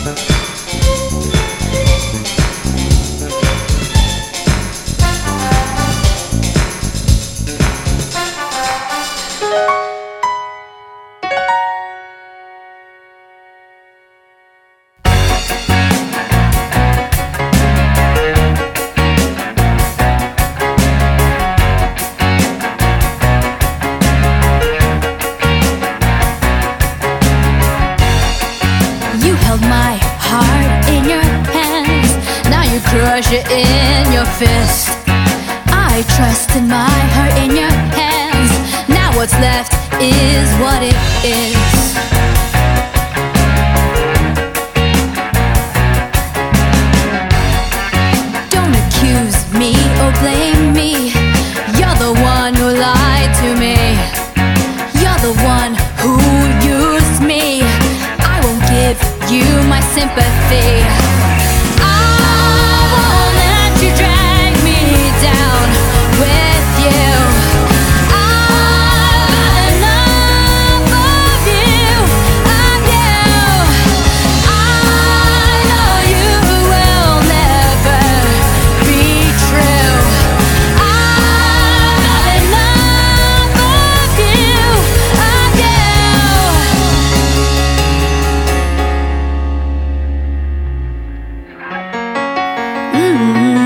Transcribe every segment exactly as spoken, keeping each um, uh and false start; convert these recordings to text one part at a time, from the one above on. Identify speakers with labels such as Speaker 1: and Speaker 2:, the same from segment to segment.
Speaker 1: Crush it in your fist. I trusted my heart in your hands. Now what's left is what it is. Don't accuse me or blame me. You're the one who lied to me. You're the one who used me. I won't give you my sympathy. You drag me down with you. I've had enough of you, of you. I know you will never be true. I've had enough of you, of you. Mm-hmm.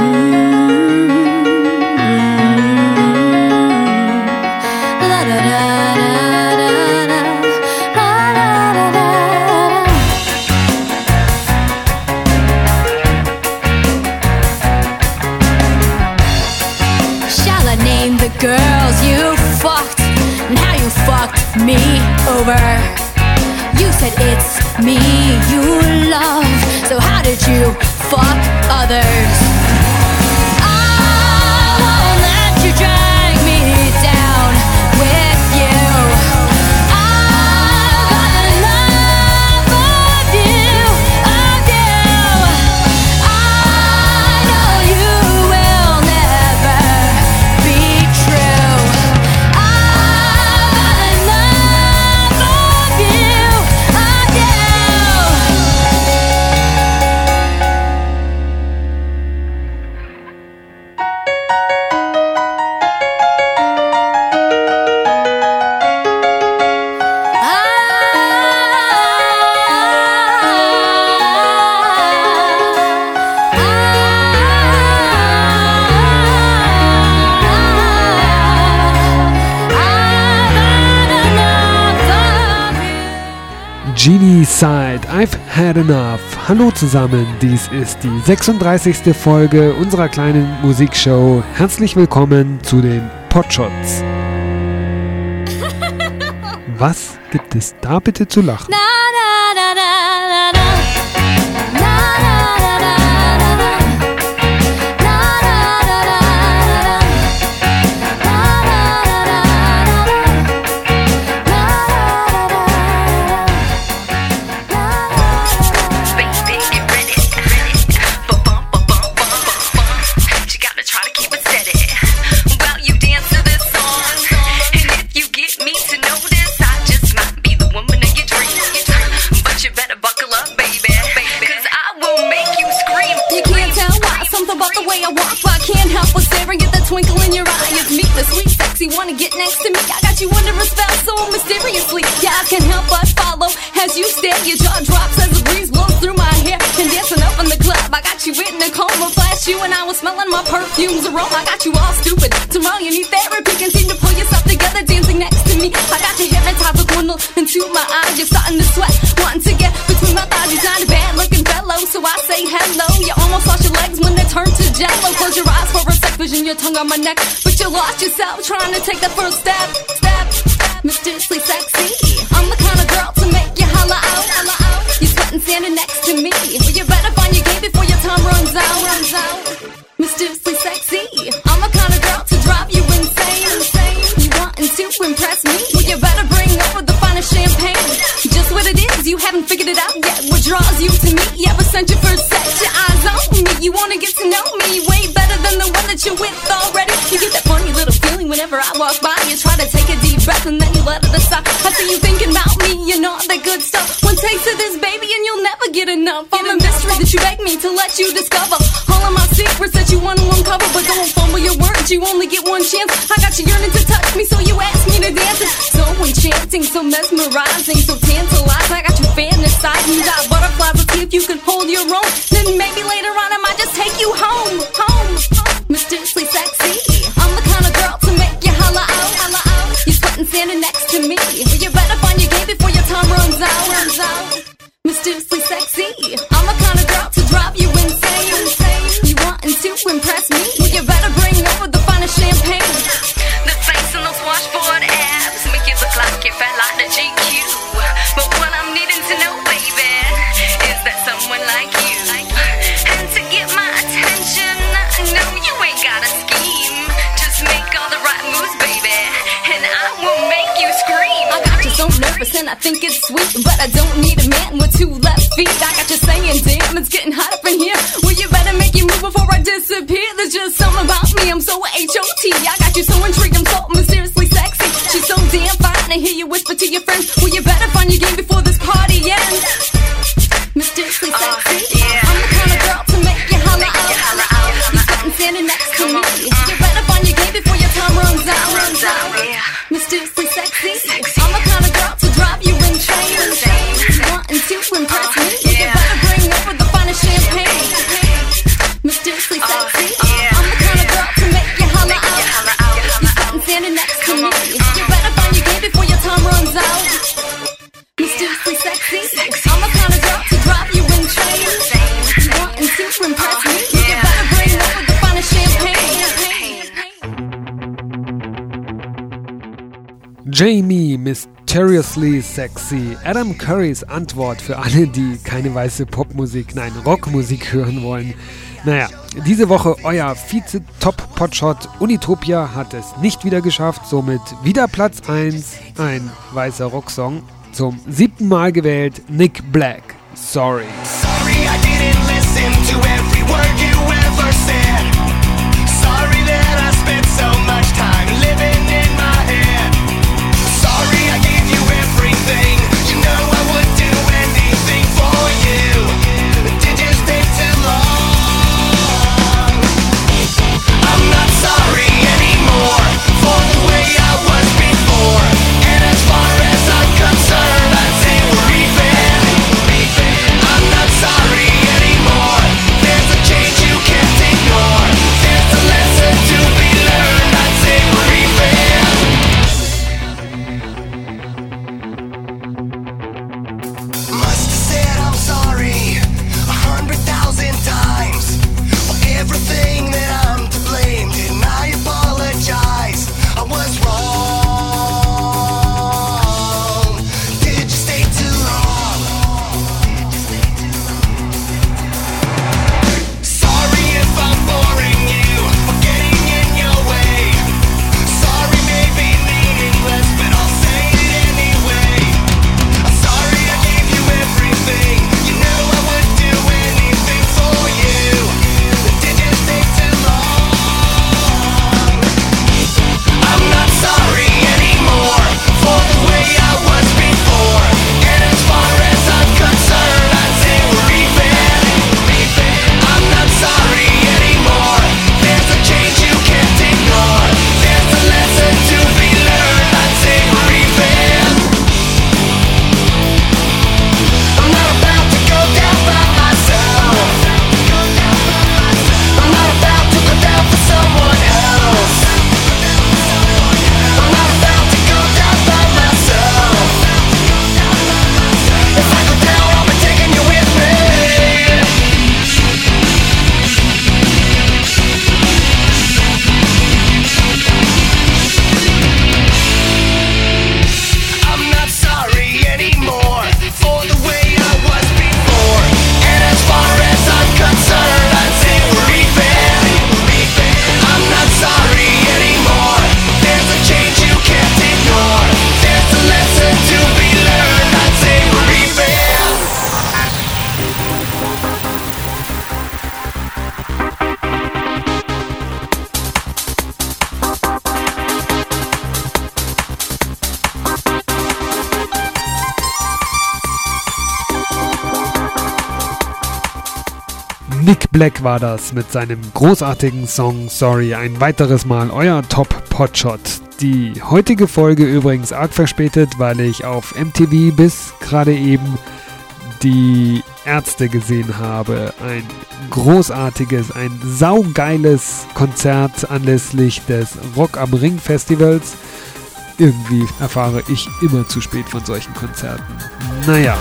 Speaker 1: Girls you fucked, now you fucked me over. You said it's me you love, so how did you fuck others? I won't let you drag me down with you. I've had enough of you, of you. I know you will never be true. I've had enough of you, of
Speaker 2: Genie Side, I've had enough. Hallo zusammen, dies ist die sechsunddreißigste Folge unserer kleinen Musikshow. Herzlich willkommen zu den Potshots. Was gibt es da bitte zu lachen?
Speaker 1: Na, na, na, na, na, na. Twinkle in your eye, it's me, the sweet, sexy, wanna get next to me. I got you under a spell so mysteriously. Yeah, I can't help but follow as you stare. Your jaw drops as the breeze blows through my hair. And dancing up in the club, I got you in the coma. Flash you and I was smelling my perfume's aroma. I got you all stupid. Tomorrow you need therapy, can't seem to pull yourself together, dancing next to me. I got you hypnotized with dwindle into my eyes. You're starting to sweat, wanting to get between my thighs. You're not a bad looking fellow, so I say hello. You almost lost your legs when they turn to jello. Close your eyes for a sec, vision your tongue on my neck, but you lost yourself trying to take the first step. Step, mysteriously sexy. I'm the kind of girl to make you holla out, holla out. You're sweating standing next to me. Well, you better find your game before your time runs out, runs out. Mysteriously sexy. I'm the kind of girl to drive you insane, insane. You wanting to impress me? Well, you better bring over the finest champagne. Just what it is, you haven't figured it out yet. What draws you to me? You ever sent your first set? Your eyes on me. You wanna get to know me way better than the one that you're with already. You get that funny little feeling whenever I walk by. You try to take a deep breath and then you let it aside. I see you thinking about me and all that good stuff. One taste of this, baby, and you'll never get enough. I'm a mystery that you beg me to let you discover. All of my secrets that you want to uncover, but don't fumble your words, you only get one chance. I got you yearning to touch me, so you ask me to dance. It's so enchanting, so mesmerizing, so tantalizing. I got you fantasizing, you got butterflies. Let's see if you can hold your own. Then maybe later on I might just take you home, home, home. Mysteriously sexy, I'm the kind of girl to make you holla out, holla out. You're sweating standing next to me. You better find your game before your time runs out, runs out. Mysteriously sexy, I'm the kind of girl to drive you insane, insane. You wanting to impress me? Well, you better bring over the finest champagne. The face and those washboard abs make you look like you felt like the G Q. But what I'm needing to know, baby, is that someone like you. And to get my attention, I know you ain't got a scheme. Just make all the right moves, baby, and I will make you scream. I got you so nervous and I think it's sweet, but I don't need a man with two left feet. I got you saying, damn, it's getting hot up in here. Well, you better make you move before I disappear. There's just something about me, I'm so H O T. I got you so intrigued, I'm so mysteriously sexy. She's so damn fine, I hear you whisper to your friends. Well, you better find your game before this party ends. Mysteriously sexy, uh, yeah. I'm the kind of girl to make you holla out. You're sitting standing next to me. You better find your game before your time runs out, runs out. Mysteriously sexy, I'm the kind of girl to drive you insane. Wanting to impress me, you better bring over the finest champagne. Mysteriously sexy, I'm the kind of girl to make you holla out. You're sitting standing next to me. You better find your game before your time runs out. Mysteriously sexy, I'm the kind of girl to drive you insane. Wanting to impress me, you better bring over the finest champagne.
Speaker 2: Jamie, Mysteriously Sexy. Adam Currys Antwort für alle, die keine weiße Popmusik, nein, Rockmusik hören wollen. Naja, diese Woche euer Vize-Top-Potshot Unitopia hat es nicht wieder geschafft, somit wieder Platz eins, ein weißer Rocksong. Zum siebten Mal gewählt, Nick Black, Sorry.
Speaker 3: Sorry I didn't listen to every word you ever said. Sorry that I spent so much time living in my head. Sorry I gave you everything. You know I would do anything for you. Did you stay too long? I'm not sorry anymore for the way I was before. And as far as I'm concerned, I'd say we're even. I'm not sorry anymore. There's a change
Speaker 2: Nick Black war das mit seinem großartigen Song Sorry. Ein weiteres Mal euer Top-Potshot. Die heutige Folge übrigens arg verspätet, weil ich auf M T V bis gerade eben die Ärzte gesehen habe. Ein großartiges, ein saugeiles Konzert anlässlich des Rock am Ring Festivals. Irgendwie erfahre ich immer zu spät von solchen Konzerten. Naja.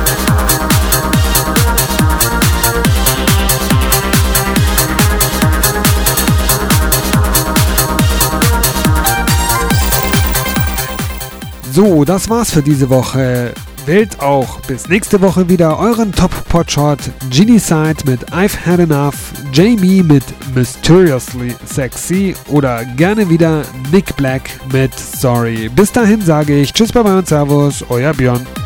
Speaker 2: So, das war's für diese Woche. Wählt auch bis nächste Woche wieder euren Top-Potshot. Ginny Side mit I've Had Enough, Jamie mit Mysteriously Sexy oder gerne wieder Nick Black mit Sorry. Bis dahin sage ich Tschüss, Baba und Servus, euer Björn.